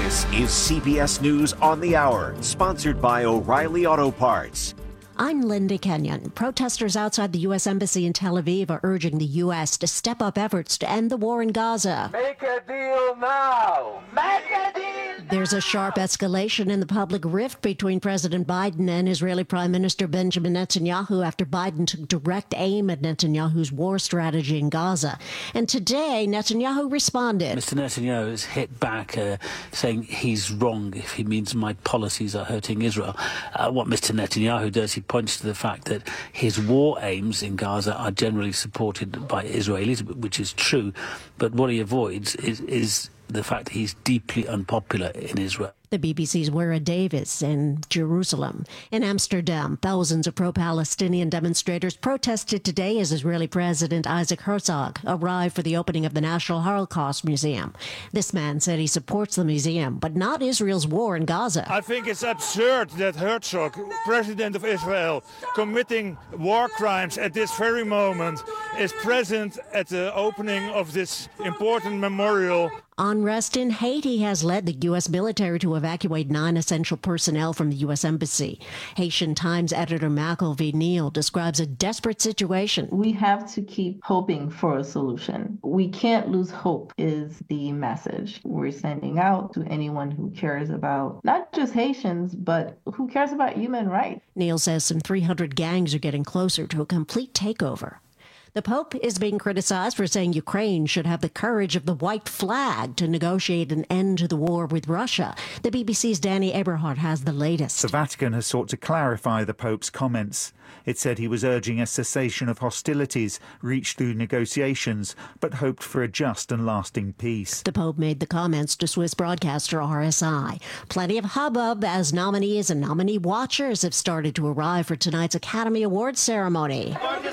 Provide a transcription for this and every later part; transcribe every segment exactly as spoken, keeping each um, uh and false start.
This is C B S News on the Hour, sponsored by O'Reilly Auto Parts. I'm Linda Kenyon. Protesters outside the U S Embassy in Tel Aviv are urging the U S to step up efforts to end the war in Gaza. Make a deal now! Make a deal! There's a sharp escalation in the public rift between President Biden and Israeli Prime Minister Benjamin Netanyahu after Biden took direct aim at Netanyahu's war strategy in Gaza. And today, Netanyahu responded. Mister Netanyahu has hit back, uh, saying he's wrong if he means my policies are hurting Israel. Uh, what Mister Netanyahu does, he points to the fact that his war aims in Gaza are generally supported by Israelis, which is true. But what he avoids is, is the fact that he's deeply unpopular in Israel. The B B C's Wera Davis in Jerusalem. In Amsterdam, thousands of pro-Palestinian demonstrators protested today as Israeli President Isaac Herzog arrived for the opening of the National Holocaust Museum. This man said he supports the museum, but not Israel's war in Gaza. I think it's absurd that Herzog, President of Israel, committing war crimes at this very moment, is present at the opening of this important memorial. Unrest in Haiti has led the U S military to evacuate non-essential personnel from the U S Embassy. Haitian Times editor McElvey Neal describes a desperate situation. We have to keep hoping for a solution. We can't lose hope is the message we're sending out to anyone who cares about not just Haitians, but who cares about human rights. Neal says some three hundred gangs are getting closer to a complete takeover. The Pope is being criticized for saying Ukraine should have the courage of the white flag to negotiate an end to the war with Russia. The B B C's Danny Eberhardt has the latest. The Vatican has sought to clarify the Pope's comments. It said he was urging a cessation of hostilities reached through negotiations, but hoped for a just and lasting peace. The Pope made the comments to Swiss broadcaster R S I. Plenty of hubbub as nominees and nominee watchers have started to arrive for tonight's Academy Awards ceremony.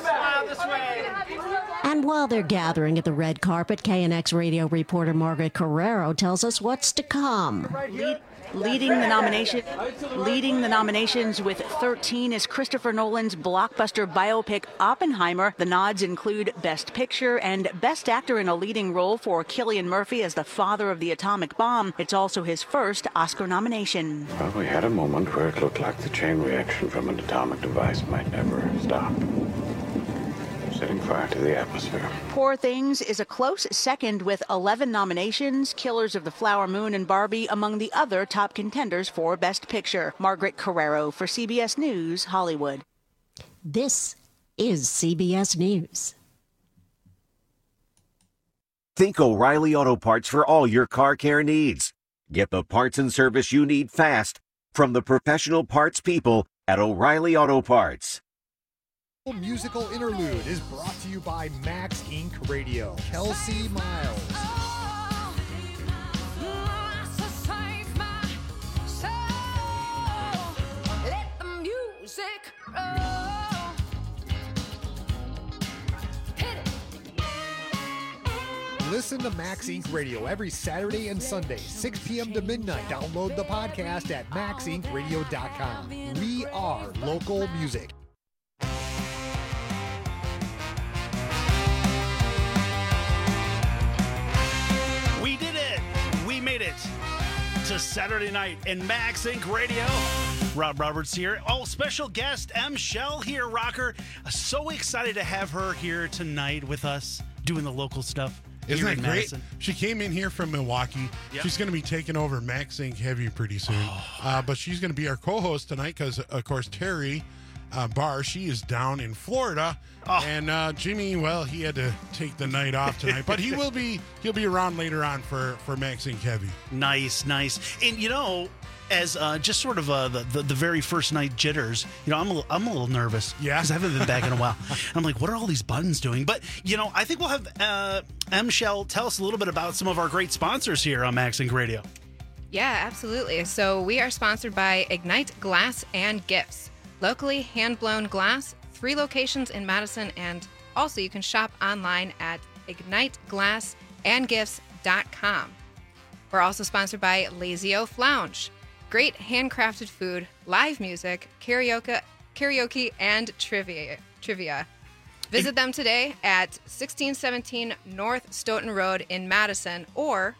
And while they're gathering at the red carpet, K N X radio reporter Margaret Carrero tells us what's to come. Lead, leading the nomination, leading the nominations with thirteen is Christopher Nolan's blockbuster biopic Oppenheimer. The nods include Best Picture and Best Actor in a Leading Role for Cillian Murphy as the father of the atomic bomb. It's also his first Oscar nomination. Well, we had a moment where it looked like the chain reaction from an atomic device might never stop. Setting fire to the atmosphere. Poor Things is a close second with eleven nominations. Killers of the Flower Moon and Barbie among the other top contenders for Best Picture. Margaret Carrero for C B S News, Hollywood. This is C B S News. Think O'Reilly Auto Parts for all your car care needs. Get the parts and service you need fast from the professional parts people at O'Reilly Auto Parts. Musical interlude is brought to you by Max Incorporated. Radio. Kelsey Miles. Listen to Max Incorporated. Radio every Saturday and Sunday, six p.m. to midnight. Download the podcast at max inc radio dot com. We are local music. We did it. We made it to Saturday night in Max Incorporated. Radio. Rob Roberts here. Oh, special guest M. Shell here, rocker. So excited to have her here tonight with us doing the local stuff. Isn't that great? Madison. She came in here from Milwaukee. Yep. She's going to be taking over Max Inc Heavy pretty soon. Oh. Uh, but she's going to be our co-host tonight because, of course, Terry uh, Barr, she is down in Florida. Oh. And uh, Jimmy, well, he had to take the night off tonight. But he will be he'll be around later on for, for Max Inc Heavy. Nice, nice. And, you know, as uh, just sort of uh, the, the the very first night jitters, you know, I'm a little, I'm a little nervous. Yeah. Because I haven't been back in a while. I'm like, what are all these buttons doing? But, you know, I think we'll have uh, M. Shell tell us a little bit about some of our great sponsors here on Max Inc Radio. Yeah, absolutely. So we are sponsored by Ignite Glass and Gifts. Locally hand-blown glass, three locations in Madison, and also you can shop online at ignite glass and gifts dot com. We're also sponsored by Lazy Oaf Lounge. Great handcrafted food, live music, karaoke, karaoke, and trivia. Trivia. Visit them today at sixteen seventeen North Stoughton Road in Madison or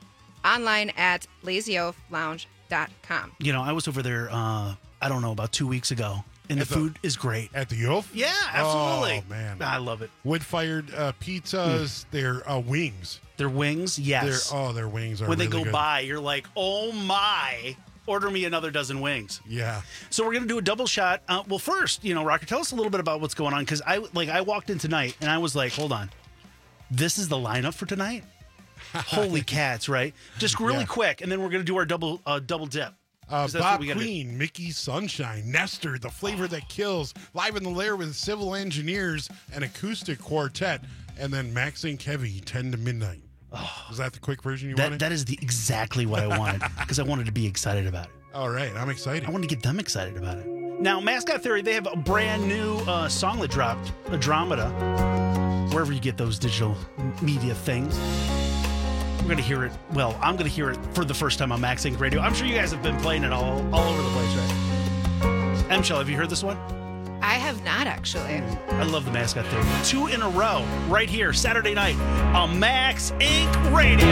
online at lazy oaf lounge dot com. You know, I was over there, uh, I don't know, about two weeks ago, and At the the- food is great. At the Oaf? Yeah, absolutely. Oh, man. I love it. Wood-fired uh, pizzas, their uh, wings. Their wings, yes. Their, oh, their wings are When they really go good. by, you're like, oh my, order me another dozen wings. Yeah. So we're gonna do a double shot. Uh, well, first, you know, Rocker, tell us a little bit about what's going on, because I like I walked in tonight and I was like, hold on, this is the lineup for tonight. Holy cats, right? Just really Yeah. quick, and then we're gonna do our double uh, double dip. Uh, 'Cause that's Bob what we gotta do. Queen, Mickey Sunshine, Nestor, The Flavor That Kills, Live in the Lair with Civil Engineers, an acoustic quartet, and then Max Inc Heavy, ten to midnight. Oh, is that the quick version you That wanted? that is the exactly what I wanted, because I wanted to be excited about it. All right, I'm excited. I want to get them excited about it. Now, Mascot Theory, they have a brand new uh, song that dropped, Andromeda, wherever you get those digital media things. We're going to hear it. Well, I'm going to hear it for the first time on Max Inc Radio. I'm sure you guys have been playing it all, all over the place, right? M-Shell, have you heard this one? I have not, actually. I love the Mascot Theory. Two in a row, right here, Saturday night on Max Inc Radio.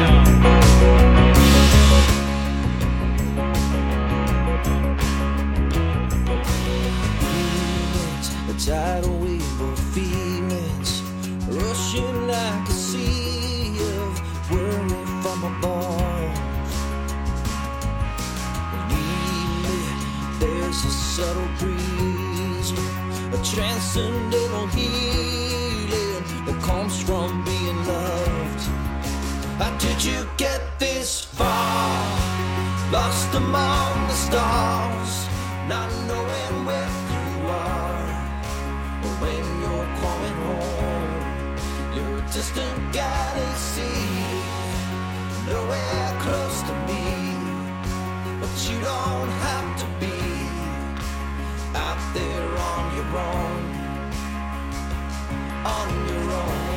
A tidal wave of feelings rushing like a sea of worry from my bones. Believe me, there's a subtle breeze, a transcendental healing that comes from being loved. How did you get this far? Lost among the stars, not knowing where you are. When you're coming home, you're a distant galaxy, nowhere close to me, but you don't have to be out there on your own, on your own.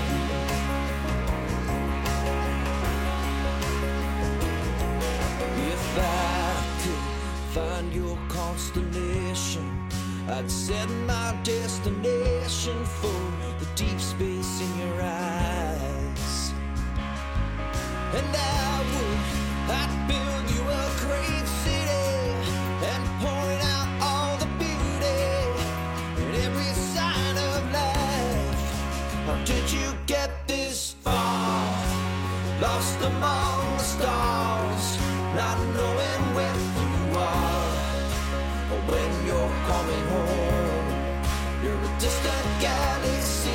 If I could find your constellation, I'd set my destination for the deep space in your eyes. And I would, I'd build you a great city and point out all the beauty and every sign of life. How did you get this far? Lost among the stars, not knowing where you are. When you're coming home, you're a distant galaxy,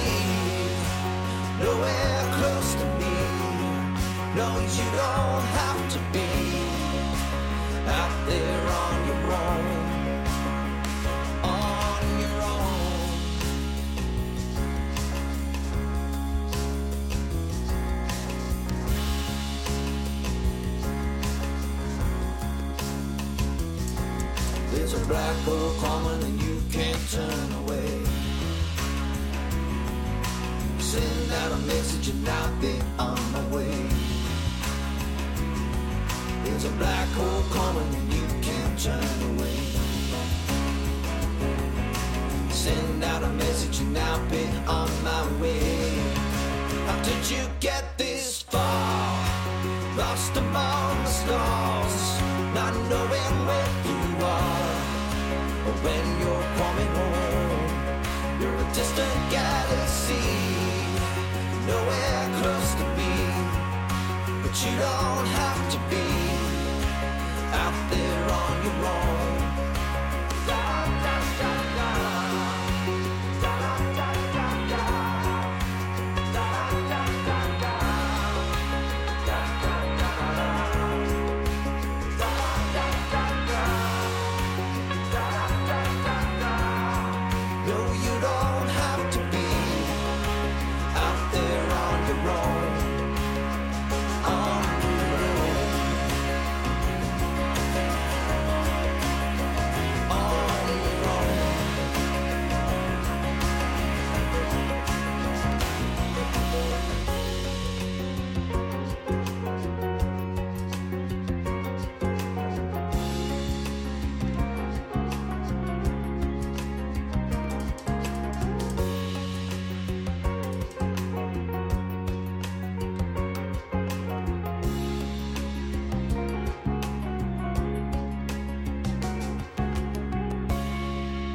nowhere close to me. No, you don't have to be out there on your own, on your own. There's a black hole coming and you can't turn away. Send out a message and I'll be on my way. There's a black hole coming and you can't turn away. Send out a message and I'll be on my way. How did you get this far? Lost among the stars, not knowing where you are. When you're coming home, you're a distant galaxy, nowhere close to me, but you don't have to be out there on your own. Da, da, da, da. Da, da, da, da. Da, da, da, da. Da, da, da, da. Da, da, da, da. No, you don't have to be out there on your own, on your own.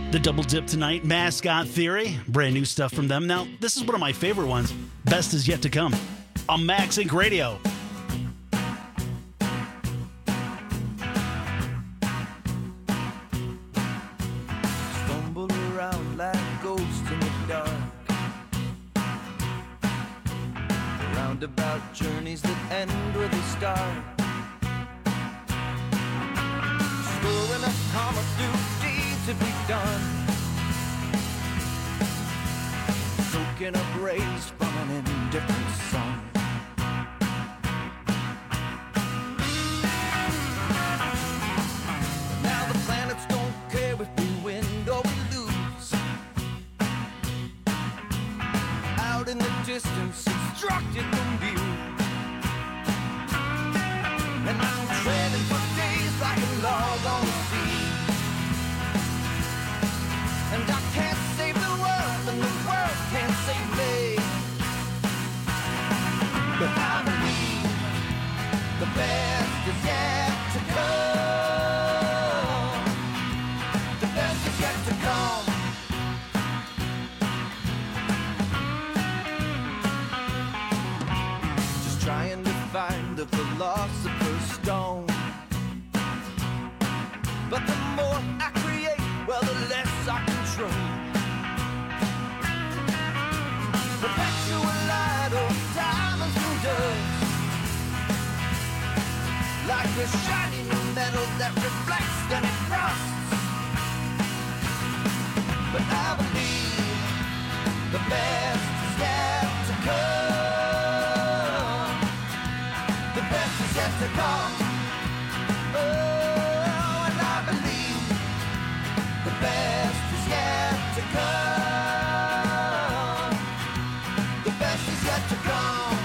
The Double Dip tonight, Mascot Theory, brand new stuff from them. Now, this is one of my favorite ones. Best is yet to come on Max Inc Radio. Stumble around like ghosts in the dark. Roundabout journeys that end where they start. Storing up karma through deeds that we've done. Soaking up rays from an indifferent sun. Now the planets don't care if we win or we lose. Out in the distance, obstructed from view. And I'm treading for days like a log on the sea. And I can't save the world, and the world can't save me. But I believe the best is yet to come. The best is yet to come. Just trying to find the philosopher's stone. But the more I create, well, the less I control. Perpetual light of diamonds and dust, like a shiny new metal that reflects then it rusts. But I believe the best is yet to come. The best is yet to come. Oh, and I believe the best is yet to come. The best is yet to come.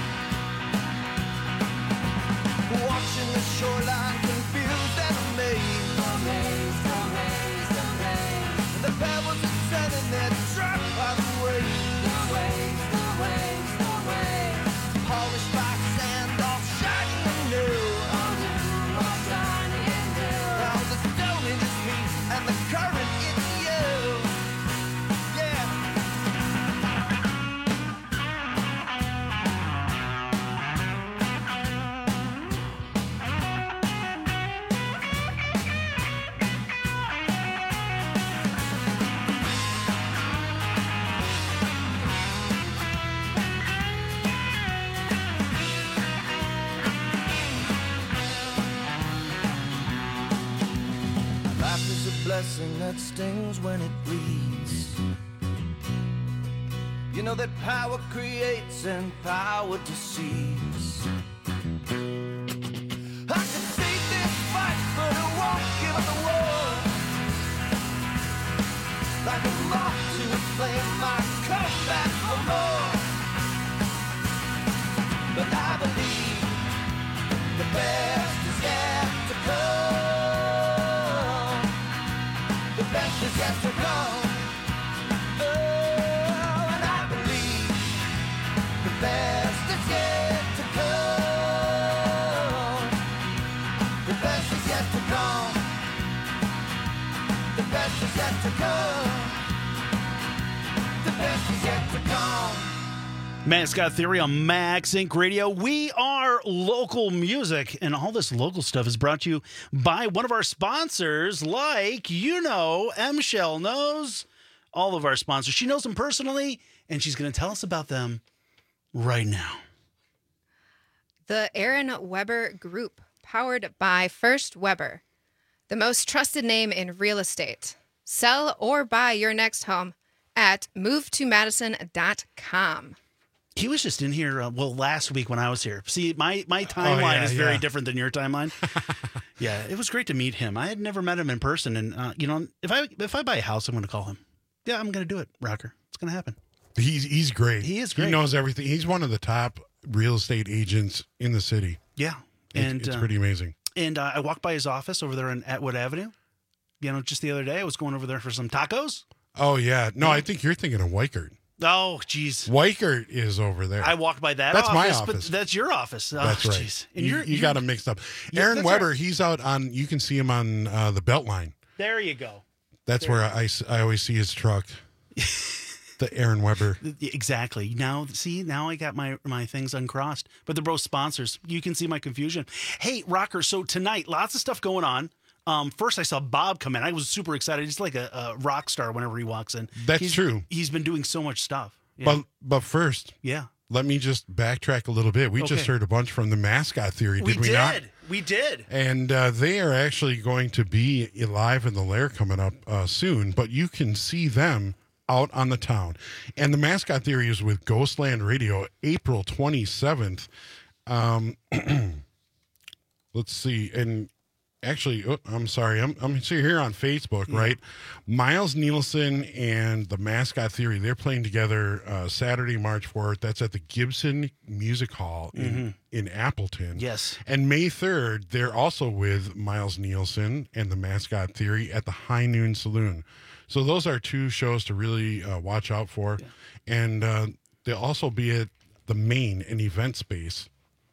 Watching the shoreline confused and amazed. Amazed, amazed, amazed. The pebbles are setting their trap by the waves. The waves, the waves, the waves. Polished by sand, all shiny and new. All new, all shiny and new. Now the stone it is me, and the current it's you. Yeah. Life is a blessing that stings when it bleeds. You know that power creates and power deceives. I can see this fight, but I won't give up the war. Like a moth to a flame, I come back for more. But I believe the best is yet to come. The best is yet to come. Oh, and I believe the best is yet to come. The best is yet to come. The best is yet to come. The best is yet to come. Mascot Theory on Max Inc Radio. We are local music, and all this local stuff is brought to you by one of our sponsors, like, you know, M. Shell knows all of our sponsors. She knows them personally, and she's going to tell us about them right now. The Aaron Weber Group, powered by First Weber, the most trusted name in real estate. Sell or buy your next home at move to madison dot com. He was just in here, uh, well, last week when I was here. See, my, my timeline oh, yeah, is very yeah. different than your timeline. Yeah, it was great to meet him. I had never met him in person, and uh, you know, if I if I buy a house, I'm going to call him. Yeah, I'm going to do it, Rocker. It's going to happen. He's he's great. He is great. He knows everything. He's one of the top real estate agents in the city. Yeah, It- and it's uh, pretty amazing. And uh, I walked by his office over there on Atwood Avenue. You know, just the other day, I was going over there for some tacos. Oh yeah, no, I think you're thinking of Weichert. Oh, geez. Weichert is over there. I walked by that That's office, my office. but that's your office. Oh, That's right. Geez. And you you're, you you're, got them mixed up. Yeah, Aaron that's Weber, right. he's out on. You can see him on uh, the Beltline. There you go. That's where I, I always see his truck. The Aaron Weber. Exactly. Now, see, now I got my, my things uncrossed. But they're both sponsors. You can see my confusion. Hey, Rocker, so tonight, lots of stuff going on. Um, first, I saw Bob come in. I was super excited. He's like a, a rock star whenever he walks in. That's he's, true. He's been doing so much stuff. Yeah. But but first, yeah. let me just backtrack a little bit. We Okay. just heard a bunch from the Mascot Theory, did we, we, did. not? We did. And uh, they are actually going to be live in the Lair coming up uh, soon, but you can see them out on the town. And the Mascot Theory is with Ghostland Radio, April twenty-seventh. Um, let's see. And actually, oh, I'm sorry. I'm, I'm here on Facebook, yeah. right? Miles Nielsen and the Mascot Theory, they're playing together uh, Saturday, March fourth. That's at the Gibson Music Hall in, Mm-hmm. in Appleton. Yes. And May third, they're also with Miles Nielsen and the Mascot Theory at the High Noon Saloon. So those are two shows to really uh, watch out for. Yeah. And uh, they'll also be at the Main and Event Space.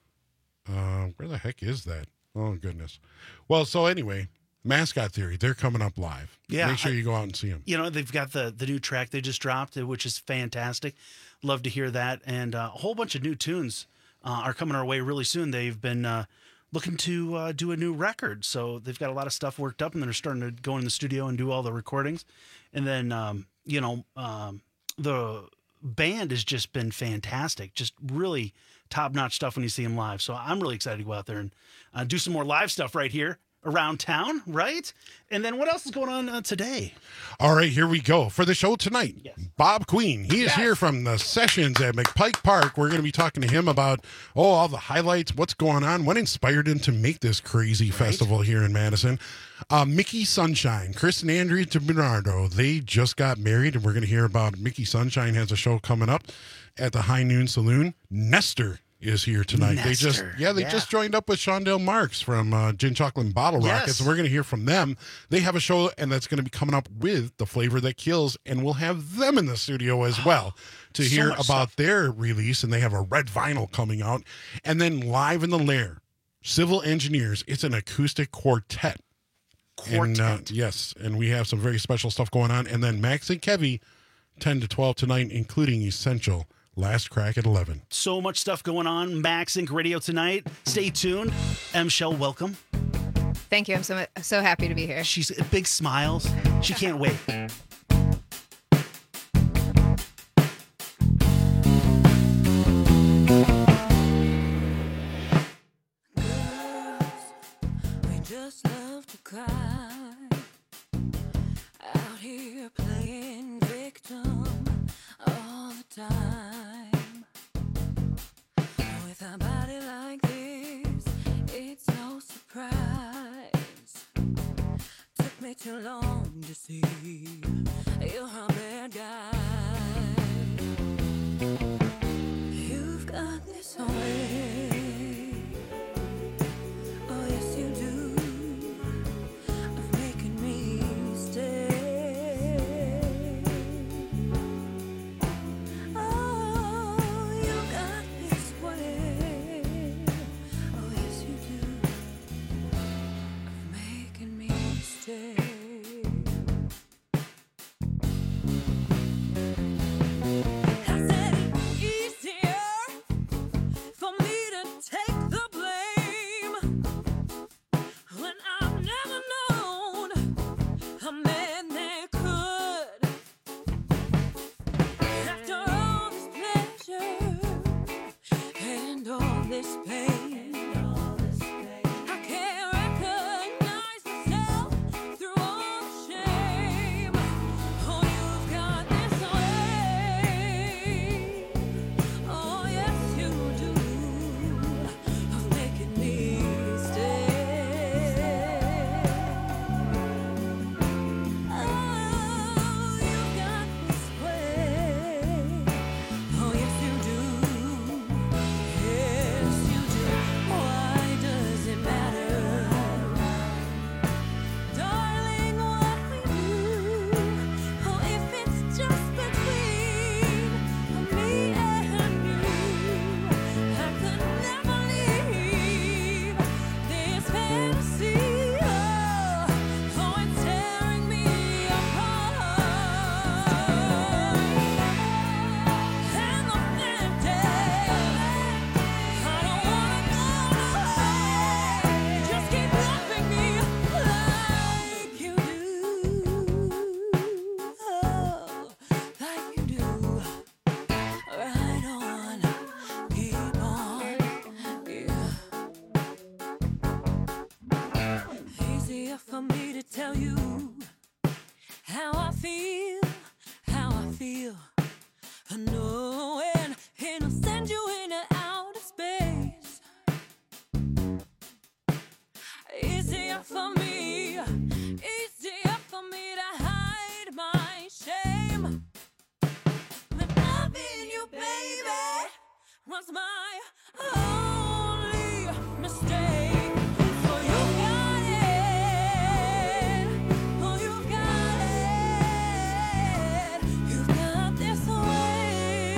Uh, where the heck is that? Oh, goodness. Well, so anyway, Mascot Theory, they're coming up live. Yeah. Make sure you go out and see them. You know, they've got the, the new track they just dropped, which is fantastic. Love to hear that. And uh, a whole bunch of new tunes uh, are coming our way really soon. They've been uh, looking to uh, do a new record. So they've got a lot of stuff worked up, and they're starting to go in the studio and do all the recordings. And then, um, you know, um, the band has just been fantastic. Just really top-notch stuff when you see them live. So I'm really excited to go out there and uh, do some more live stuff right here around town, right? And then what else is going on uh, today? All right, here we go. For the show tonight, yes. Bob Queen. He is Yes. here from the sessions at McPike Park. We're going to be talking to him about, oh, all the highlights, what's going on, what inspired him to make this crazy right. festival here in Madison. Uh, Mickey Sunshine, Chris and Andrea DiBernardo, they just got married, and we're going to hear about Mickey Sunshine has a show coming up at the High Noon Saloon. Nestor is here tonight. Nestor. They just yeah, they yeah. just joined up with Shondell Marks from uh, Gin Chocolate and Bottle Yes. Rockets, and we're going to hear from them. They have a show, and that's going to be coming up with The Flavor That Kills, and we'll have them in the studio as well to So hear much about stuff. their release, and they have a red vinyl coming out. And then live in the Lair, Civil Engineers. It's an acoustic quartet. Quartet. And, uh, yes, and we have some very special stuff going on. And then Max and Kevy, ten to twelve tonight, including Essential. Last crack at eleven. So much stuff going on. Max Inc Radio tonight. Stay tuned. M. Shell, welcome. Thank you. I'm so so happy to be here. She's big smiles. She can't wait. We just love to cry. Out here playing victim all the time. With a body like this, it's no surprise. Took me too long to see you're a bad guy. You've got this way. Oh yes you do. Of making me stay. Oh, you got this way. Oh yes you do. Of making me stay. I said it's easier for me to take the blame when I've never known a man that could. After all this pleasure and all this pain, I can't recognize myself through all the shame. Oh, you've got for me to tell you how I feel, how I feel. Knowing he'll send you into outer space. Easier for me, easier for me to hide my shame. Than loving you, baby, was my only mistake. So you got it, oh you got it, you've got this way.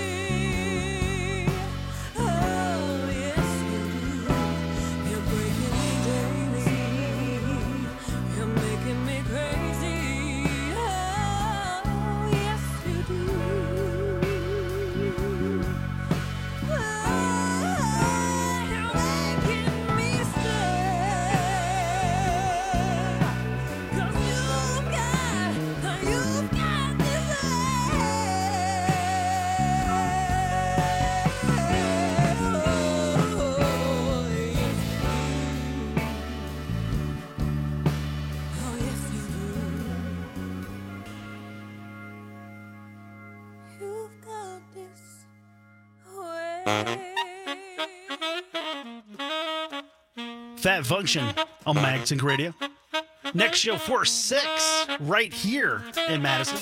Oh yes you do, you're breaking me daily, you're making me crazy. Oh yes you do. Oh, you're making me stay. 'Cause you've got, you've got this Oh yes you do. You've got this way. Fat Function on Magsync Radio. Next show for six right here in Madison.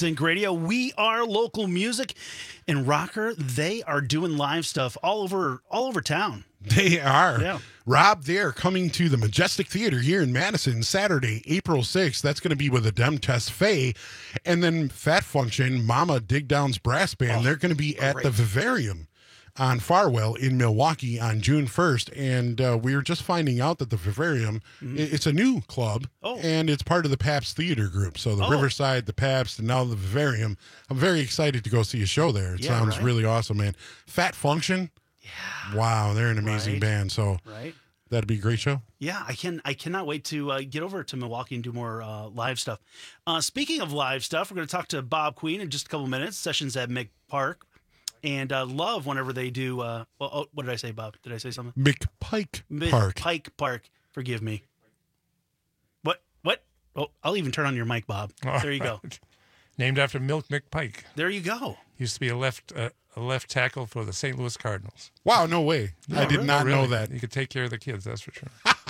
MaxInc Radio. We are local music. And Rocker, they are doing live stuff all over all over town. They are. Yeah. Rob, they are coming to the Majestic Theater here in Madison Saturday, April sixth. That's going to be with the Dem Test Faye. And then Fat Function, Mama Dig Down's Brass Band, oh, they're going to be at great. the Vivarium on Farwell in Milwaukee on June first. And uh, we were just finding out that the Vivarium, mm-hmm. it's a new club, oh. and it's part of the Pabst Theater Group. So the oh. Riverside, the Pabst, and now the Vivarium. I'm very excited to go see a show there. It yeah, sounds right? really awesome, man. Fat Function, yeah, wow, they're an amazing right. band. So right. that'd be a great show. Yeah, I can. I cannot wait to uh, get over to Milwaukee and do more uh, live stuff. Uh, speaking of live stuff, we're going to talk to Bob Queen in just a couple minutes. Sessions at Mick Park. And uh, love whenever they do. Uh, well, oh, what did I say, Bob? Did I say something? McPike Mick Park. Pike Park. Forgive me. What? What? Oh, I'll even turn on your mic, Bob. There you go. Named after Milk McPike. There you go. Used to be a left uh, a left tackle for the Saint Louis Cardinals. Wow, no way. No, I did really? not really. know that. You could take care of the kids, that's for sure.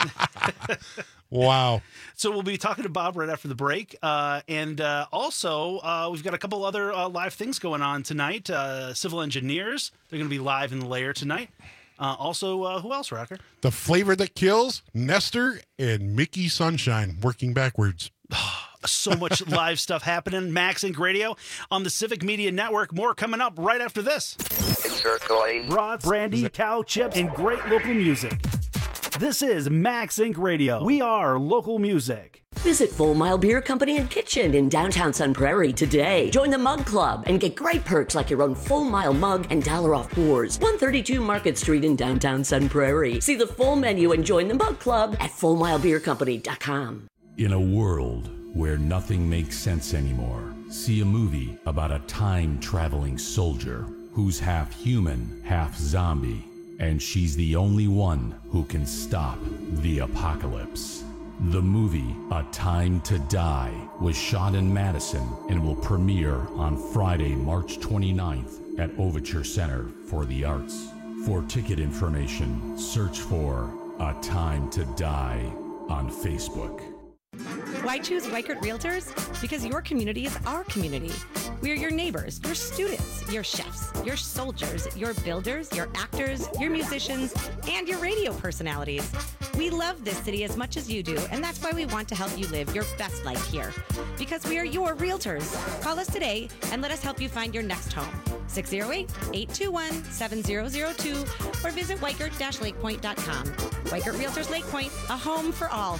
Wow. So we'll be talking to Bob right after the break. Uh, and uh, also, uh, we've got a couple other uh, live things going on tonight. Uh, Civil Engineers, they're going to be live in the Lair tonight. Uh, also, uh, who else, Rocker? The Flavor That Kills, Nestor, and Mickey Sunshine, working backwards. So much live stuff happening. MaxInc Radio on the Civic Media Network. More coming up right after this. Circling. Broad, brandy, cow chips, and great local music. This is MaxInc Radio. We are local music. Visit Full Mile Beer Company and Kitchen in downtown Sun Prairie today. Join the Mug Club and get great perks like your own Full Mile mug and dollar off pours. one thirty-two Market Street in downtown Sun Prairie. See the full menu and join the Mug Club at full mile beer company dot com. In a world where nothing makes sense anymore, see a movie about a time-traveling soldier who's half human, half zombie, and she's the only one who can stop the apocalypse. The movie, A Time to Die, was shot in Madison and will premiere on Friday, March twenty-ninth at Overture Center for the Arts. For ticket information, search for A Time to Die on Facebook. Why choose Weichert Realtors? Because your community is our community. We're your neighbors, your students, your chefs, your soldiers, your builders, your actors, your musicians, and your radio personalities. We love this city as much as you do, and that's why we want to help you live your best life here. Because we are your realtors. Call us today and let us help you find your next home. six oh eight, eight two one, seven oh oh two or visit weichert dash lake point dot com. Weichert Realtors Lake Point, a home for all.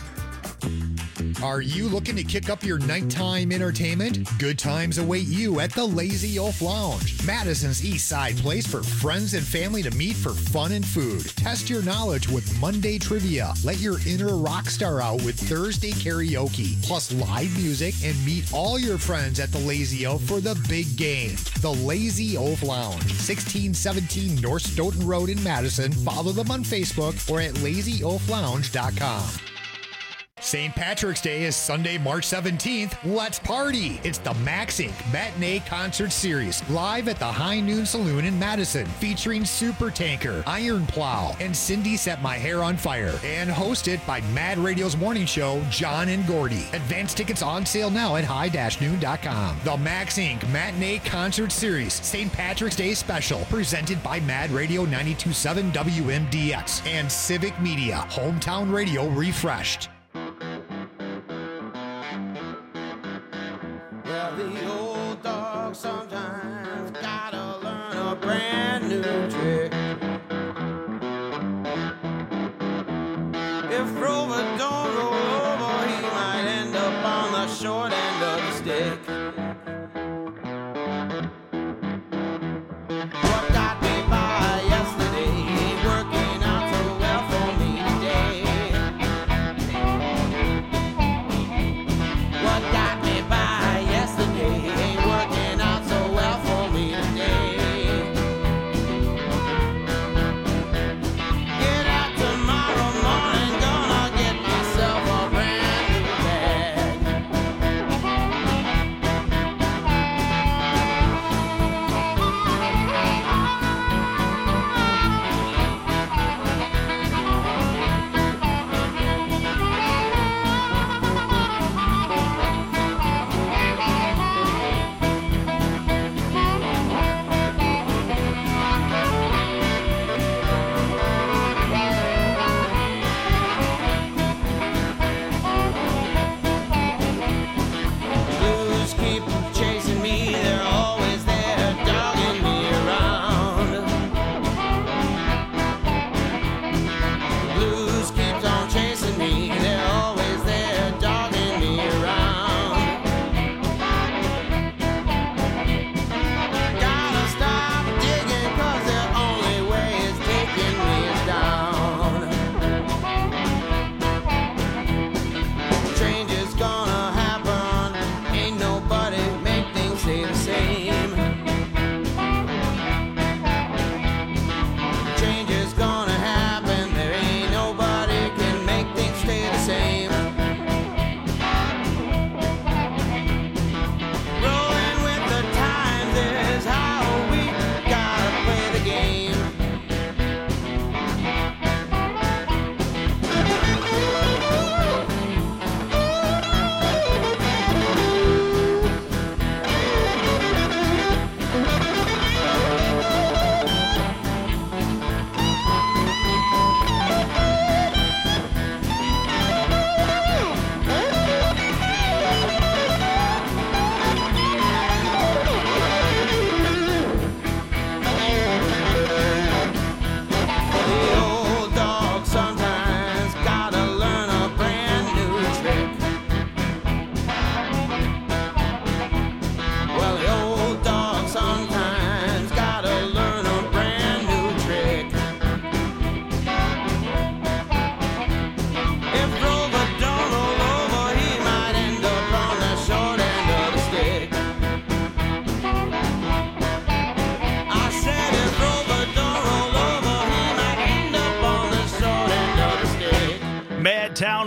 Are you looking to kick up your nighttime entertainment? Good times await you at the Lazy Oaf Lounge, Madison's East Side place for friends and family to meet for fun and food. Test your knowledge with Monday trivia. Let your inner rock star out with Thursday karaoke, plus live music, and meet all your friends at the Lazy Oaf for the big game. The Lazy Oaf Lounge, sixteen seventeen North Stoughton Road in Madison. Follow them on Facebook or at lazy oaf lounge dot com. Saint Patrick's Day is Sunday, March seventeenth. Let's party! It's the MaxInc Matinee Concert Series, live at the High Noon Saloon in Madison, featuring Super Tanker, Iron Plow, and Cindy Set My Hair on Fire, and hosted by Mad Radio's morning show, John and Gordy. Advance tickets on sale now at high dash noon dot com. The MaxInc Matinee Concert Series, Saint Patrick's Day Special, presented by Mad Radio ninety-two point seven W M D X and Civic Media, Hometown Radio refreshed. Well, the old dog sometimes gotta learn a brand new trick. If Rover don't roll over, he might end up on the short end of the stick. What got me by yesterday ain't working out so well for me today. What got me by yesterday ain't working out so well for me today.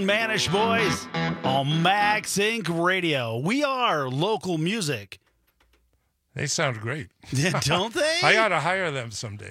Manish Boys on Max Incorporated. Radio. We are local music. They sound great. Don't they? I ought to hire them someday.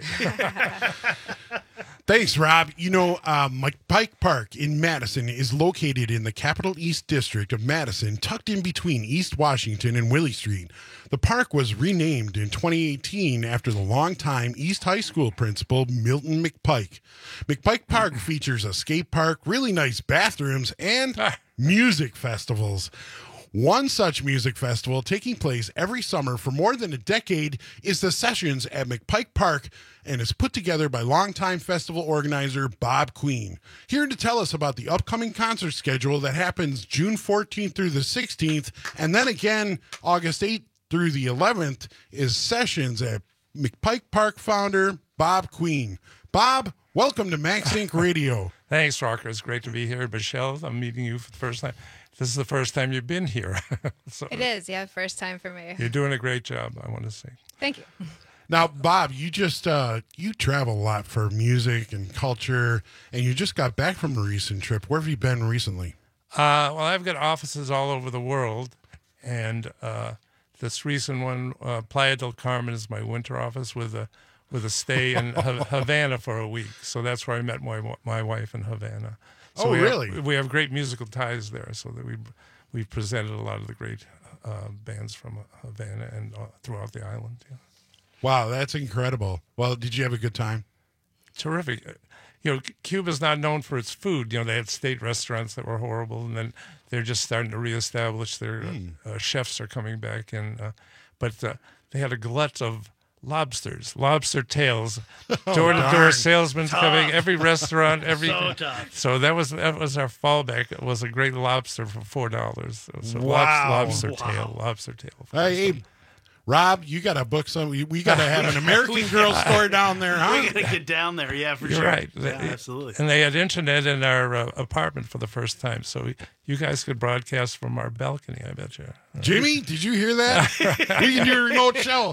Thanks, Rob. You know, uh, McPike Park in Madison is located in the Capital East District of Madison, tucked in between East Washington and Willie Street. The park was renamed in twenty eighteen after the longtime East High School principal, Milton McPike. McPike Park features a skate park, really nice bathrooms, and music festivals. One such music festival taking place every summer for more than a decade is the Sessions at McPike Park, and is put together by longtime festival organizer Bob Queen. Here to tell us about the upcoming concert schedule that happens June fourteenth through the sixteenth, and then again August eighth through the eleventh, is Sessions at McPike Park founder Bob Queen. Bob, welcome to Max Incorporated. Radio. Thanks, Rocker. It's great to be here. Michelle, I'm meeting you for the first time. This is the first time you've been here. So It is, yeah, first time for me. you're doing a great job, I want to say. Thank you. Now, Bob, you just uh, you travel a lot for music and culture, and you just got back from a recent trip. Where have you been recently? Uh, well, I've got offices all over the world, and uh, this recent one, uh, Playa del Carmen, is my winter office with a with a stay in Ha- Havana for a week. So that's where I met my my wife in Havana. So Oh, we really? Have, we have great musical ties there, so that we we presented a lot of the great uh, bands from Havana and uh, throughout the island. Yeah. Wow, that's incredible. Well, did you have a good time? Terrific. Uh, You know, Cuba's not known for its food. You know, they had state restaurants that were horrible, and then they're just starting to reestablish their Mm. uh, chefs are coming back, and uh, but uh, they had a glut of lobsters, lobster tails, door to door darn. salesmen Tough. coming, every restaurant, every. So tough. So that was that was our fallback. It was a great lobster for four dollars. So Wow. lobster, lobster Wow. tail, lobster tail. Hey, hey, Rob, you got to book some. We, we got to have an American Girl store down there, huh? We gotta get down there, yeah, for You're sure. right. Yeah, They- absolutely. And they had internet in our uh, apartment for the first time, so we, you guys could broadcast from our balcony. I bet you. Jimmy, did you hear that? We can do a remote show.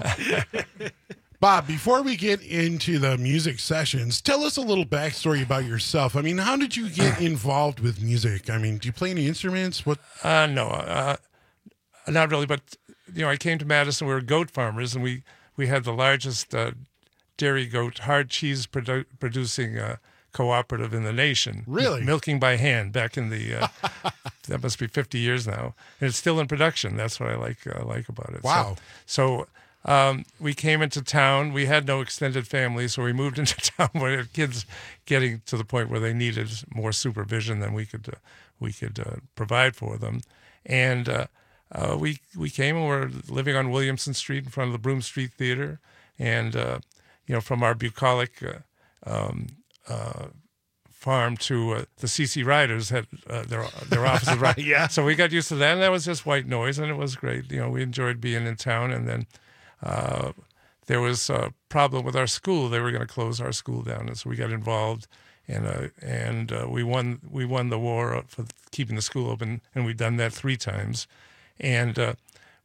Bob, before we get into the music sessions, tell us a little backstory about yourself. I mean, how did you get involved with music? I mean, do you play any instruments? What? Uh, no, uh, not really. But you know, I came to Madison. We were goat farmers, and we we had the largest uh, dairy goat hard cheese produ- producing uh, cooperative in the nation. Really? Milking by hand back in the uh, that must be fifty years now, and it's still in production. That's what I like uh, like about it. Wow. So. so Um, we came into town. We had no extended family, so we moved into town where the kids getting to the point where they needed more supervision than we could uh, we could uh, provide for them. And uh, uh, we we came and we're living on Williamson Street in front of the Broome Street Theater, and uh, you know, from our bucolic uh, um, uh, farm to uh, the C C Riders had uh, their their offices right. Yeah. So we got used to that, and that was just white noise, and it was great. You know, we enjoyed being in town, and then. Uh, there was a problem with our school. They were going to close our school down, and so we got involved, and uh, and uh, we won we won the war for keeping the school open, and we've done that three times, and uh,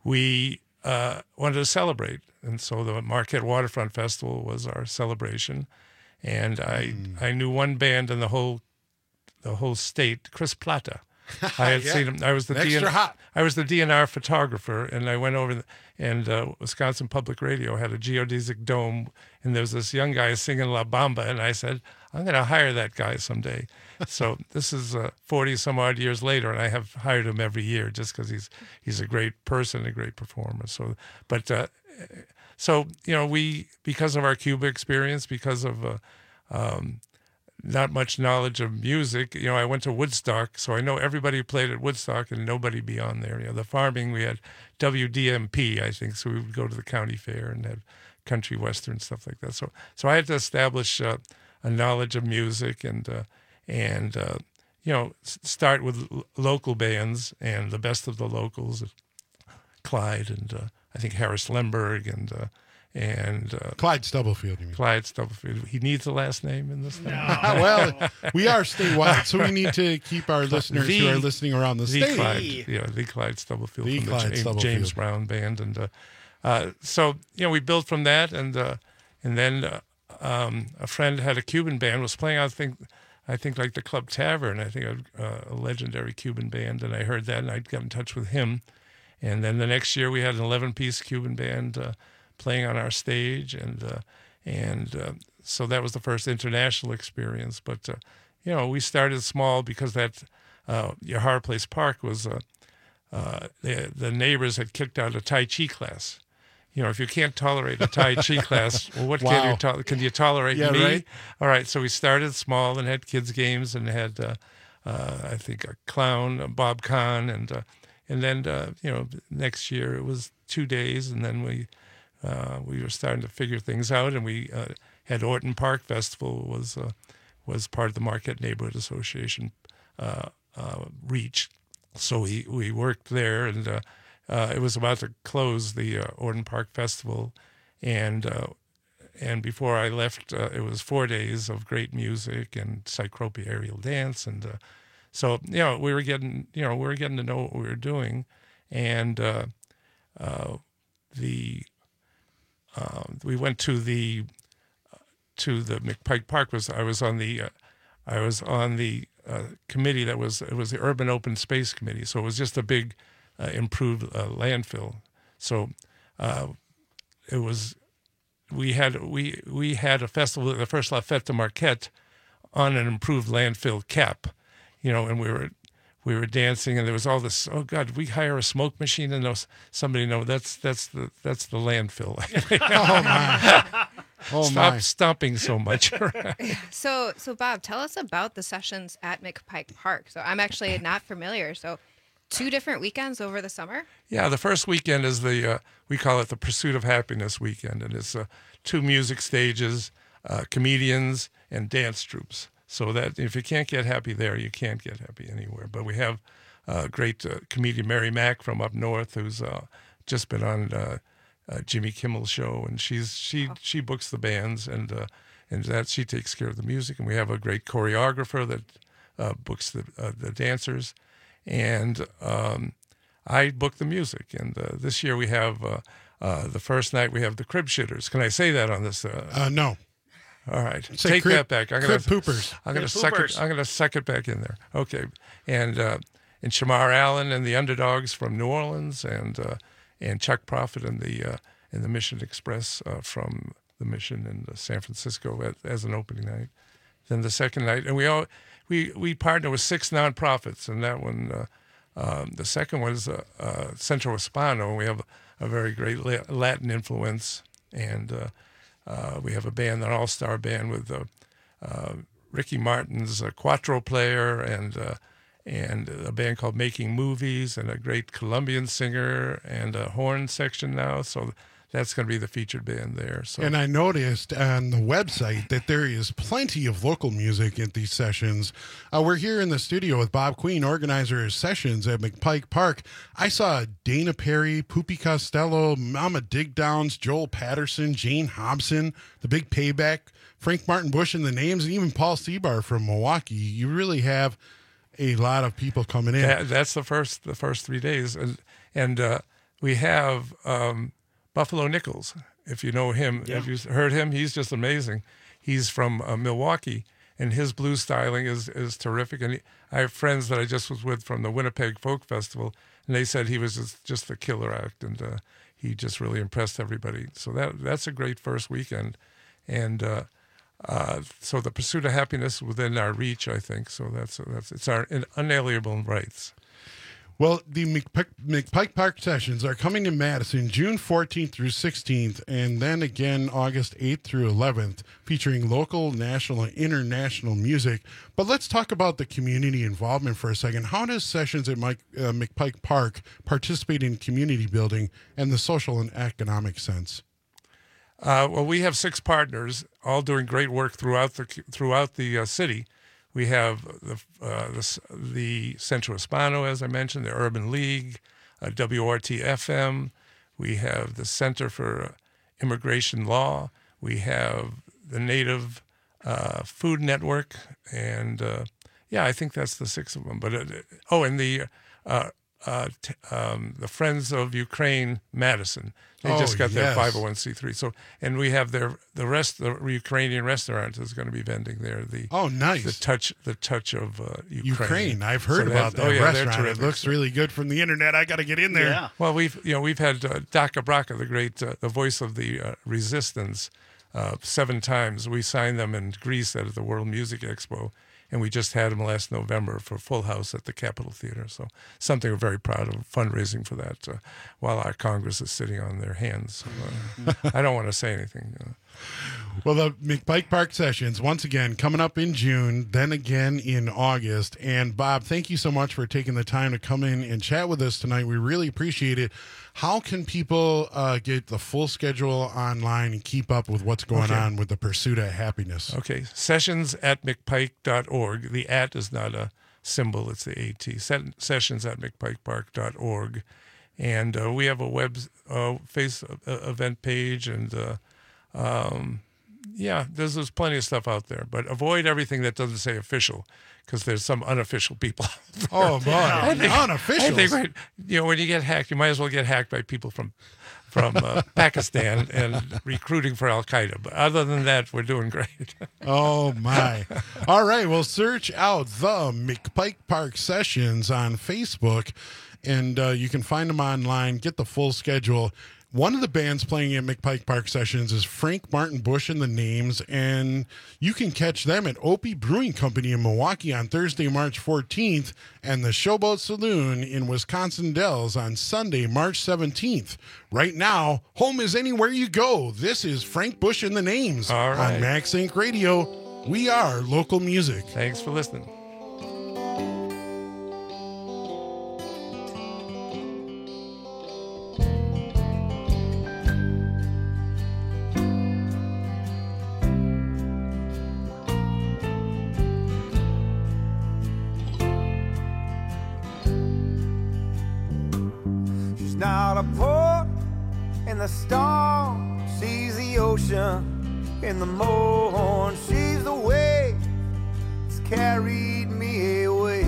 we uh, wanted to celebrate, and so the Marquette Waterfront Festival was our celebration, and I Mm. I knew one band in the whole the whole state, Chris Plata. I had Yeah. seen him. I was the Extra D N- hot. I was the D N R photographer, and I went over, the, and uh, Wisconsin Public Radio had a geodesic dome, and there was this young guy singing La Bamba, and I said, I'm going to hire that guy someday. So this is uh, forty some odd years later, and I have hired him every year just because he's he's a great person, a great performer. So, but uh, so you know, we because of our Cuba experience, because of uh, um, not much knowledge of music. You know, I went to Woodstock, so I know everybody who played at Woodstock and nobody beyond there. You know, the farming, we had W D M P, I think, so we would go to the county fair and have country western, stuff like that. So so I had to establish uh, a knowledge of music and, uh, and uh, you know, s- start with l- local bands and the best of the locals, Clyde and uh, I think Harris Lemberg and uh, and uh, Clyde Stubblefield, you mean? Clyde Stubblefield. He needs a last name in this thing. Well, we are statewide, so we need to keep our listeners The- who are listening around the, the state. Clyde, yeah, the Clyde Stubblefield The from Clyde the James, Stubblefield. James Brown Band, and uh, uh, so you know we built from that, and uh, and then uh, um, a friend had a Cuban band, was playing I think I think like the Club Tavern, I think uh, a legendary Cuban band, and I heard that, and I got in touch with him. And then the next year we had an eleven-piece Cuban band uh, playing on our stage, and uh, and uh, so that was the first international experience. But uh, you know, we started small because that uh, Yahara Place Park was uh, uh, the the neighbors had kicked out a Tai Chi class. You know, if you can't tolerate a Tai Chi class, well, what Wow. can you to- can you tolerate Yeah, me? right? All right, so we started small and had kids games and had uh, uh, I think a clown, uh, Bob Kahn, and uh, and then uh, you know next year it was two days, and then we uh, we were starting to figure things out, and we uh, had Orton Park Festival was uh, was part of the Marquette Neighborhood Association uh, uh, reach, so we we worked there, and uh, uh, it was about to close the uh, Orton Park Festival, and uh, and before I left, uh, it was four days of great music and Cycropia aerial dance, and uh, so you know we were getting you know we were getting to know what we were doing, and uh, uh, the uh, we went to the to the McPike Park. Was I was on the uh, I was on the uh, committee that was it was the Urban Open Space Committee, so it was just a big uh, improved uh, landfill. So uh, it was. We had we we had a festival, the first La Fête de Marquette, on an improved landfill cap, you know, and we were we were dancing, and there was all this. Oh God, we hire a smoke machine, and those somebody no, that's that's the that's the landfill. Oh my! Oh Stop my. stomping so much. So, so Bob, tell us about the sessions at McPike Park. So I'm actually not familiar. So two different weekends over the summer? Yeah, the first weekend is the, uh, we call it the Pursuit of Happiness weekend, and it's uh, two music stages, uh, comedians, and dance troupes. So that if you can't get happy there, you can't get happy anywhere. But we have a great uh, comedian, Mary Mack from up north, who's uh, just been on uh, uh, Jimmy Kimmel's show, and she's she she books the bands, and uh, and that she takes care of the music. And we have a great choreographer that uh, books the uh, the dancers. And um, I book the music. And uh, this year we have, uh, uh, the first night we have the Crib Shitters. Can I say that on this? Uh, uh, no. All right. Say Take crib, that back. I'm gonna, crib poopers. I'm going to Crib suck poopers. it. I'm going to suck it back in there. Okay. And uh, and Shamar Allen and the Underdogs from New Orleans, and uh, and Chuck Prophet and the uh, and the Mission Express uh, from the Mission in uh, San Francisco at, as an opening night. Then the second night, and we all we we partner with six nonprofits, and that one. Uh, Um, the second one is uh, uh, Centro Hispano, and we have a, a very great La- Latin influence, and uh, uh, we have a band, an all-star band with uh, uh, Ricky Martin's a Quattro player, and uh, and a band called Making Movies, and a great Colombian singer, and a horn section now. So that's going to be the featured band there. So. And I noticed on the website that there is plenty of local music at these sessions. Uh, we're here in the studio with Bob Queen, organizer of sessions at McPike Park. I saw Dana Perry, Poopy Costello, Mama Digdowns, Joel Patterson, Jane Hobson, The Big Payback, Frank Martin Bush in the names, and even Paul Seabar from Milwaukee. You really have a lot of people coming in. That, that's the first the first three days. And, and uh, we have... Um, Buffalo Nichols, if you know him, Yeah. if you've heard him, he's just amazing. He's from uh, Milwaukee, and his blues styling is is terrific. And he, I have friends that I just was with from the Winnipeg Folk Festival, and they said he was just, just a killer act, and uh, he just really impressed everybody. So that that's a great first weekend. And uh, uh, so the Pursuit of Happiness is within our reach, I think. So that's that's it's our unalienable rights. Well, the McPike, McPike Park sessions are coming to Madison June fourteenth through sixteenth, and then again August eighth through eleventh, featuring local, national, and international music. But let's talk about the community involvement for a second. How does sessions at Mike, uh, McPike Park participate in community building and the social and economic sense? Uh, well, we have six partners, all doing great work throughout the throughout the uh, city. We have the, uh, the the Centro Hispano, as I mentioned, the Urban League, uh, W R T F M. We have the Center for Immigration Law. We have the Native uh, Food Network, and uh, yeah, I think that's the six of them. But uh, oh, and the uh, uh, t- um, the Friends of Ukraine Madison. They Oh, just got their yes. five oh one c three. So, and we have their the rest the Ukrainian restaurant is going to be vending there. The Oh, nice. The touch the touch of uh, Ukraine. Ukraine. I've heard So about that oh, yeah, they're restaurant. It terrific. looks really good from the internet. I got to get in there. Well, we've you know we've had uh, Daka Braka, the great uh, the voice of the uh, resistance, uh, seven times. We signed them in Greece at the World Music Expo, and we just had him last November for Full House at the Capitol Theater. So something we're very proud of, fundraising for that, uh, while our Congress is sitting on their hands. So, uh, I don't want to say anything. Uh, Well, the McPike Park Sessions, once again, coming up in June, then again in August. And Bob, thank you so much for taking the time to come in and chat with us tonight. We really appreciate it. How can people uh, get the full schedule online and keep up with what's going Okay. on with the pursuit of happiness? Okay, sessions at mcpike dot org. The at is not a symbol, it's the AT. Se- Sessions at mcpike park dot org. And uh, we have a web uh, face uh, event page, and uh, um, yeah, there's, there's plenty of stuff out there. But avoid everything that doesn't say official, because there's some unofficial people out there. Oh, boy. I think- Unofficials. I think, right, you know, when you get hacked, you might as well get hacked by people from from uh, Pakistan and recruiting for Al Qaeda. But other than that, we're doing great. Oh, my. All right. Well, search out the McPike Park Sessions on Facebook, and uh, you can find them online, get the full schedule. One of the bands playing at McPike Park Sessions is Frank Martin Bush and the Names, and you can catch them at Opie Brewing Company in Milwaukee on Thursday, March fourteenth, and the Showboat Saloon in Wisconsin Dells on Sunday, March seventeenth. Right now, home is anywhere you go. This is Frank Bush and the Names All right. on Max Inc Radio. We are local music. Thanks for listening. She's not a port in the storm. She's the ocean in the morn. She's the wave that's carried me away.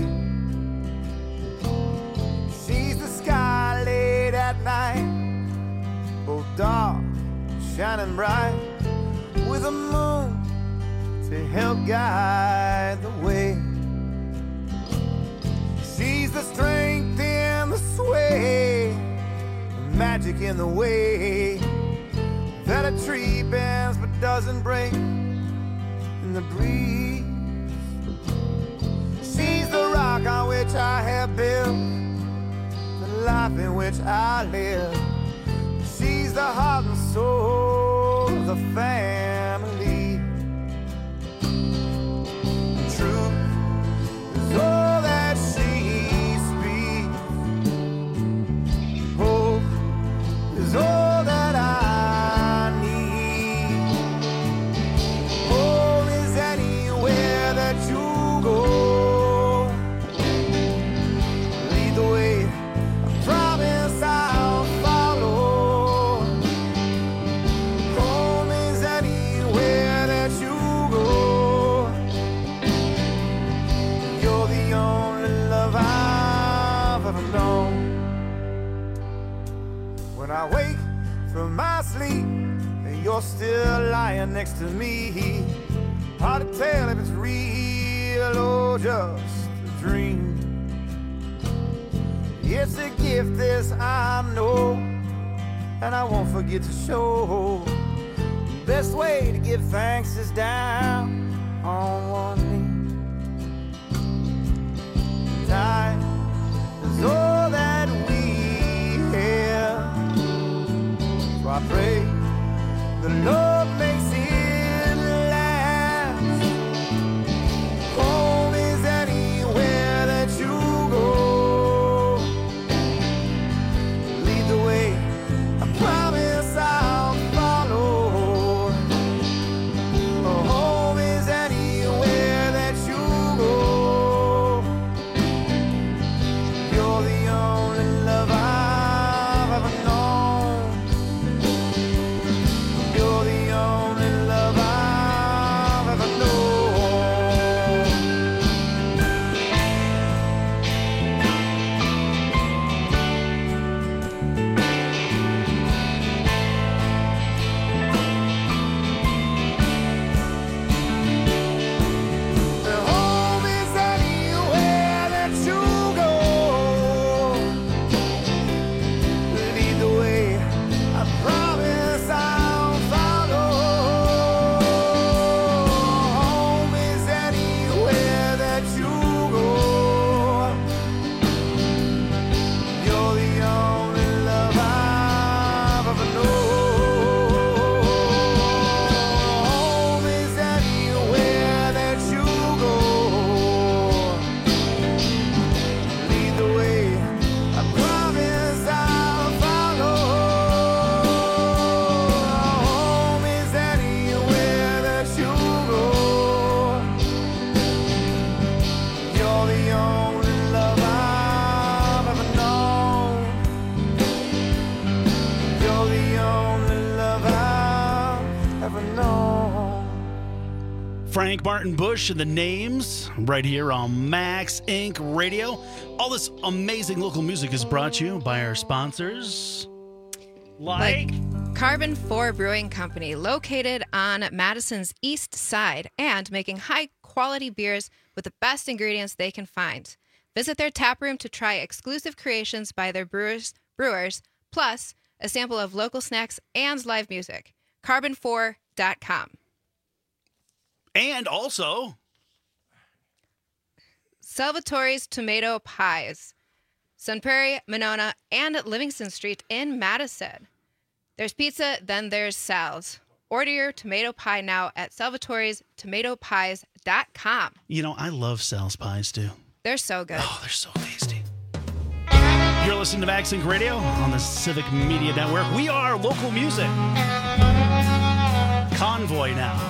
She's the sky late at night, both dark, shining bright, with a moon to help guide the way. She's the strength in the sway, the magic in the way that a tree bends but doesn't break in the breeze. She's the rock on which I have built the life in which I live. She's the heart and soul of the family. Truth is all that she speaks. Hope is all that I need. Home is anywhere that you go. Lead the way, I promise I'll follow. Home is anywhere that you go. You're the only love I've ever known. When I wake from my sleep, you're still lying next to me. Hard to tell if it's real or just a dream. It's a gift, this I know, and I won't forget to show. The best way to give thanks is down on one knee. Time is all that we have, so I pray the Lord makes it last. Home is anywhere that you go. Lead the way, I promise I'll follow. Home is anywhere that you go. You're the only love I've ever known. You're the only Frank Martin Bush and the Names right here on Max Incorporated. Radio. All this amazing local music is brought to you by our sponsors. Like, like Carbon four Brewing Company, located on Madison's east side and making high-quality beers with the best ingredients they can find. Visit their tap room to try exclusive creations by their brewers, brewers, plus a sample of local snacks and live music. carbon four dot com. And also Salvatore's Tomato Pies, Sun Prairie, Monona, and Livingston Street in Madison. There's pizza, then there's Sal's. Order your tomato pie now at salvatores tomato pies dot com. You know, I love Sal's pies too. They're so good. Oh, they're so tasty. You're listening to Max Inc Radio on the Civic Media Network. We are local music. Convoy now.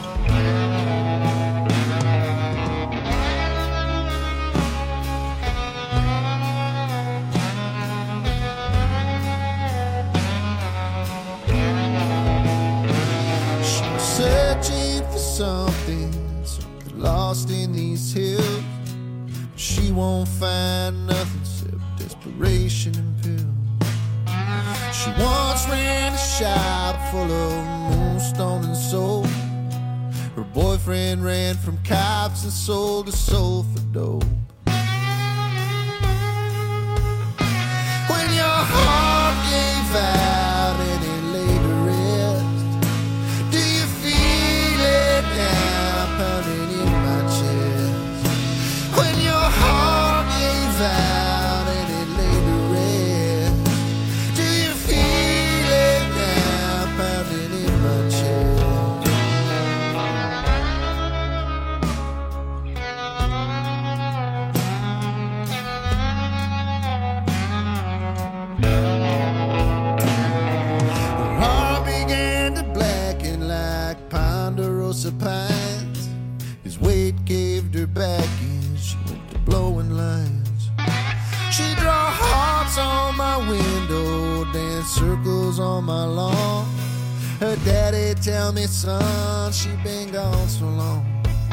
Searching for something, something lost in these hills. She won't find nothing except desperation and pills. She once ran a shop full of moonstone and soul. Her boyfriend ran from cops and sold her soul for dope. When your heart gave out and it laid to rest, do you feel it now pounding in my chest? When your heart gave out and it laid to rest, do you feel it now pounding in my chest? Her heart began to blacken like ponderosa pines. His weight gave her back and she went to blowing lines. She draw hearts on my window, dance circles on my lawn. Her daddy tell me, son, she been gone so long.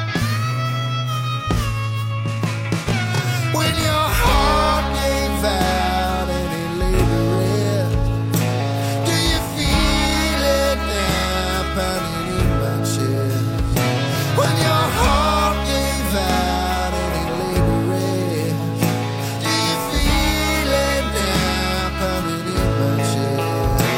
When your heart gave out and it laid to rest, do you feel it now pounding in my chest? When your heart gave out and it laid to rest, do you feel it now pounding in my chest?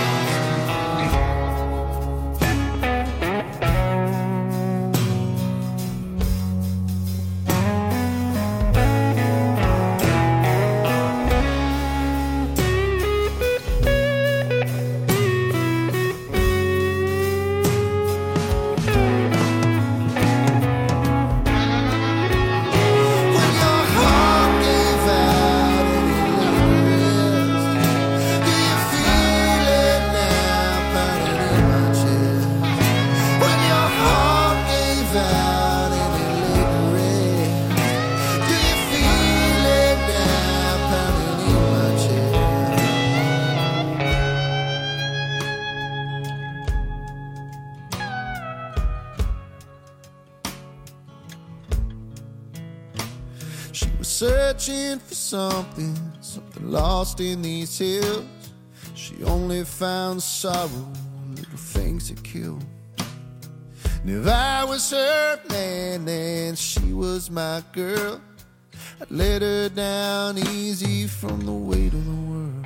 She was searching for something, something lost in these hills. She only found sorrow, little things that kill. And if I was her man and she was my girl, I'd let her down easy from the weight of the world.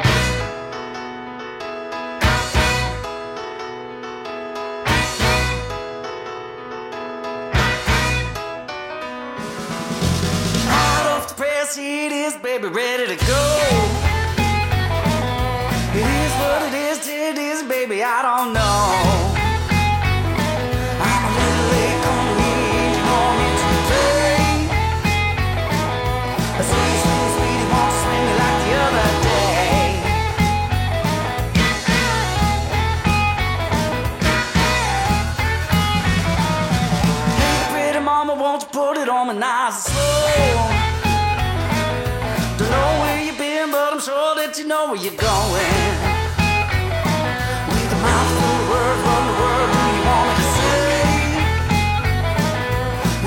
Hot off the press, it is, baby, ready to go. It is what it is, it is, baby, I don't know. I'm a little late on the wind, you want me to play. A sweet, sweet, sweetie, won't swing me like the other day. Hey, pretty mama, won't you put it on me nice and slow? Don't know where you've been, but I'm sure that you know where you're going. With a mouth full of words, what in the world do you want me to say?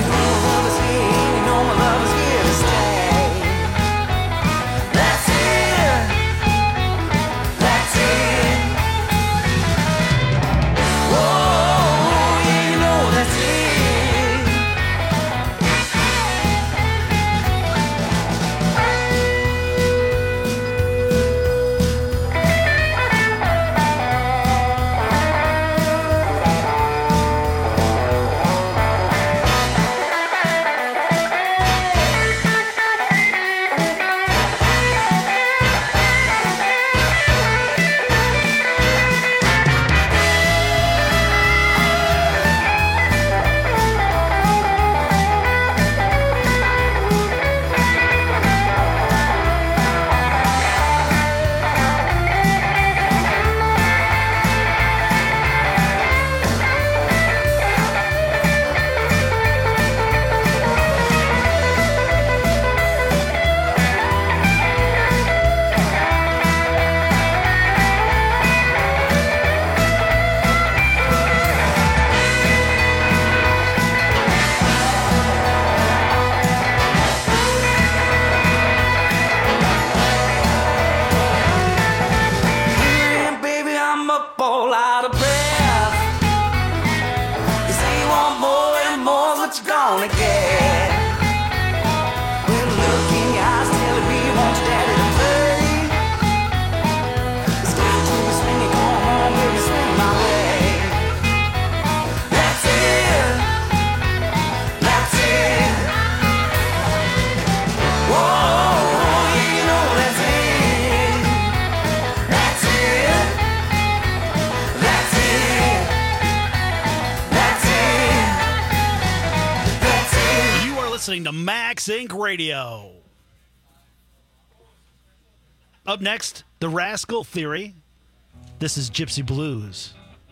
listening to Max Incorporated. Radio. Up next, The Rascal Theory. This is Gypsy Blues.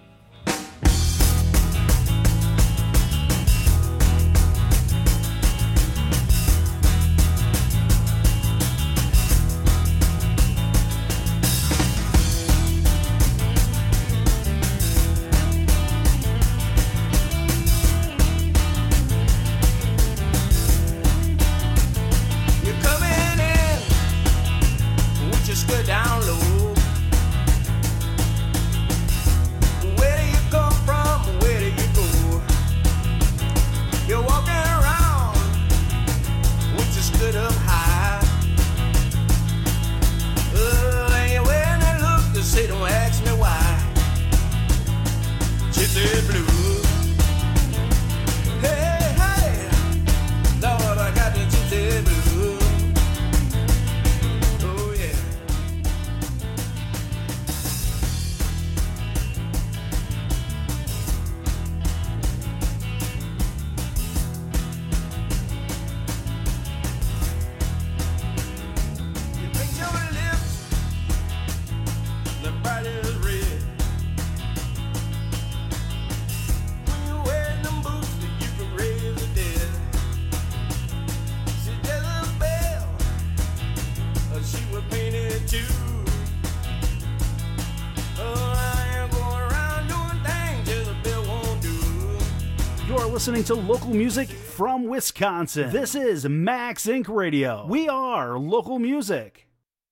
Listening to local music from Wisconsin. This is Max Incorporated. Radio. We are local music.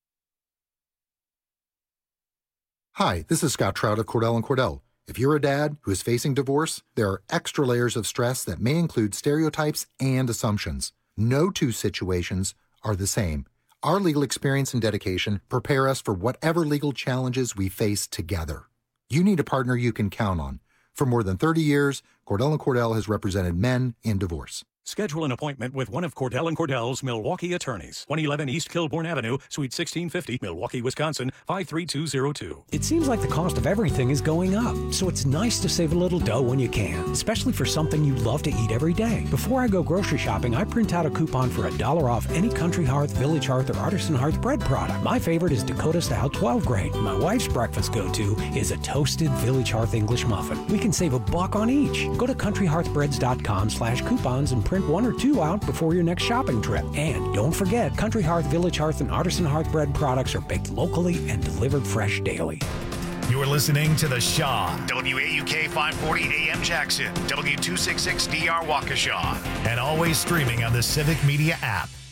Hi, this is Scott Trout of Cordell and Cordell. If you're a dad who is facing divorce, there are extra layers of stress that may include stereotypes and assumptions. No two situations are the same. Our legal experience and dedication prepare us for whatever legal challenges we face together. You need a partner you can count on. For more than thirty years, Cordell and Cordell has represented men in divorce. Schedule an appointment with one of Cordell and Cordell's Milwaukee attorneys. one eleven East Kilbourne Avenue, Suite sixteen fifty, Milwaukee, Wisconsin, five three two zero two. It seems like the cost of everything is going up, so it's nice to save a little dough when you can, especially for something you love to eat every day. Before I go grocery shopping, I print out a coupon for a dollar off any Country Hearth, Village Hearth, or Artisan Hearth bread product. My favorite is Dakota Style twelve grain. My wife's breakfast go-to is a toasted Village Hearth English muffin. We can save a buck on each. Go to country hearth breads dot com slash coupons and print one or two out before your next shopping trip. And don't forget, Country Hearth, Village Hearth, and Artisan Hearth bread products are baked locally and delivered fresh daily. You're listening to The Shaw, W A U K five forty A M Jackson, W two sixty-six D R Waukesha, and always streaming on the Civic Media app.